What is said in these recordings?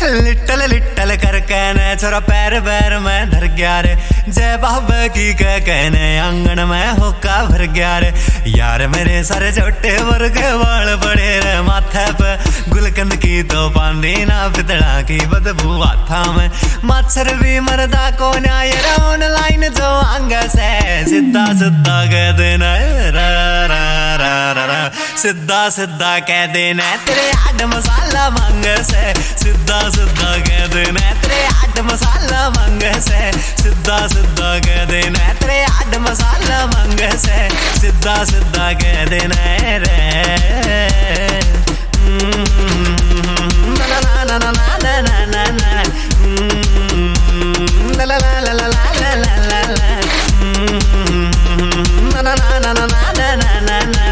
Little little कर कहने छोरा पैर पैर में धर गया रे। जय बाबा की कह कहने आंगन में होका भर गया रे। यार मेरे सारे छोटे वर्ग वाल पड़े रे माथे पे। गुलकंद की तो पांदी ना पितड़ा की बदबू हाथा में। मच्छर भी मरदा को न्याय ऑनलाइन जो अंग से सीधा सीधा कह देना रा रा रा रा रा। सीधा सीधा कह देना तेरे आड मसाला मांग से। सीधा सीधा कह देना तेरे आड मसाला मांग से। सीधा सीधा कह देना तेरे आड मसाला मांग से। सीधा सीधा कह देना रे। ला ला ला ला ला ला ला ला ला ला ला ला ला ला ला ला ला ला।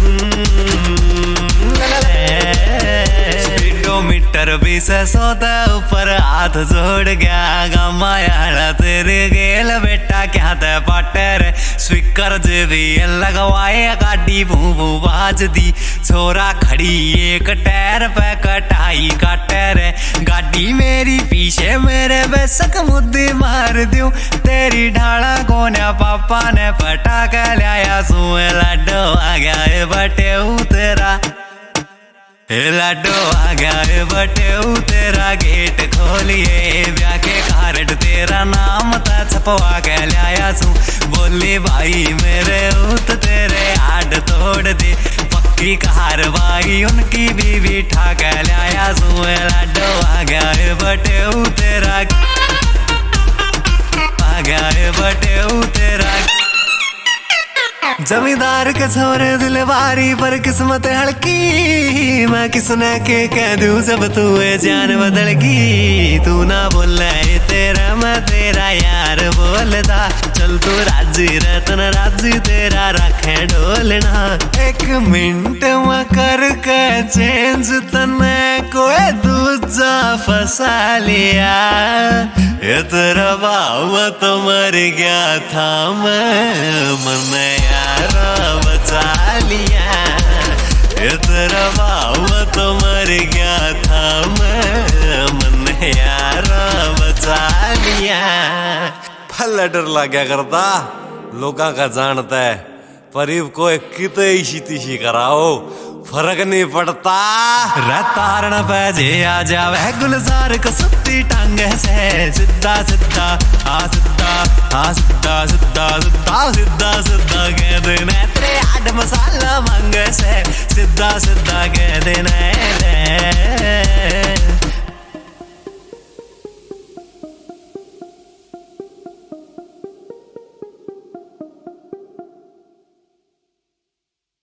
स्पीडोमीटर 200 ऊपर हाथ जोड़ गया गमाया तेरे गेल बेटा क्या ते पाटर। स्पीकर भी लगवाए गाड़ी भू भू बाज दी। छोरा खड़ी एक टायर पे कटाई काटर। गाड़ी मेरी पीछे मेरे बेसक मुद्दी मार दूं। तेरी ढाला कोने पापा ने पटाखा लाया सुए लाडो आ गया बटे तेरा। लाडो आ गया बटे तेरा गेट खोलिए ब्याह के कार्ड तेरा नाम था छपवा के लाया सू। बोली भाई मेरे ऊत तेरे आड तोड़ दे। पक्की कार्रवाई उनकी बीवी ठा के लाया सू। लाडो आ गया बटे तेरा आ गया बटे तेरा। जमींदार के छोरे दिलवारी पर किस्मत हड़की। मैं किसने के कह दूं जब तू जान बदल की। तू ना बोले तेरा मैं तेरा यार बोलता। चल तू राजी रतन राजी तेरा रखे ढोलना। 1 मिनट में करके चेंज तने कोई दूजा फंसा लिया। ये तेरा भाव तो मर गया था मन यारा बचा लिया। ये तेरा भाव तो मर गया था मन यारा बचा लिया। भला डर लग्या करता लोका का जानता है पर कोई किते इसी तिशी कराओ फर्क नहीं पड़ता। रतारण बजे आ जावे गुलजार को सुत्ती टांग से। सीधा सीधा आ सीधा आ सीधा सीधा सीधा सीधा सीधा कह देना तेरे आड मसाला मांग से। सीधा सीधा कह देना